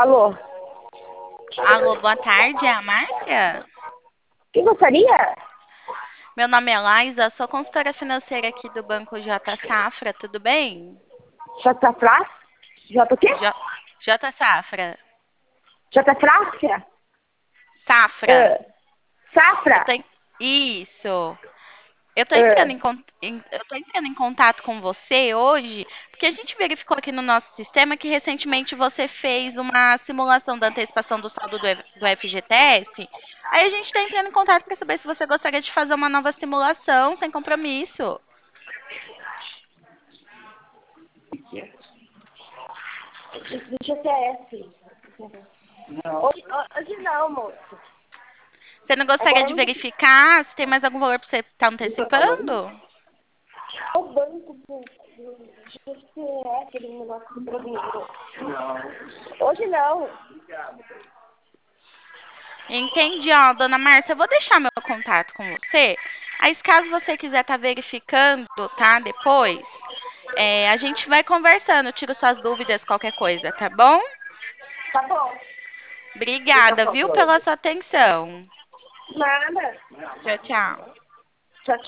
Alô? Alô, boa tarde, é a Márcia? Quem gostaria? Meu nome é Laisa, sou consultora financeira aqui do Banco J Safra, tudo bem? J. Flá? J o quê? J, J Safra. J. Flácia? Safra. Ah, Eu Safra? tô en- Isso. Ah, Eu tô entrando em contato com você hoje, porque a gente verificou aqui no nosso sistema que recentemente você fez uma simulação da antecipação do saldo do FGTS. Aí a gente está entrando em contato para saber se você gostaria de fazer uma nova simulação sem compromisso. do GTS. Hoje não, moço. Você não gostaria Agora de não verificar se tem mais algum valor para você estar antecipando? é o banco do GTS, aquele negócio do dinheiro. Hoje não. Entendi, ó, dona Márcia, eu vou deixar meu contato com você. Aí, caso você quiser estar verificando, tá? Depois, a gente vai conversando, eu tiro suas dúvidas, qualquer coisa, tá bom? Tá bom. Você tá Obrigada, viu, falando? pela sua atenção. Nada. Tchau, tchau.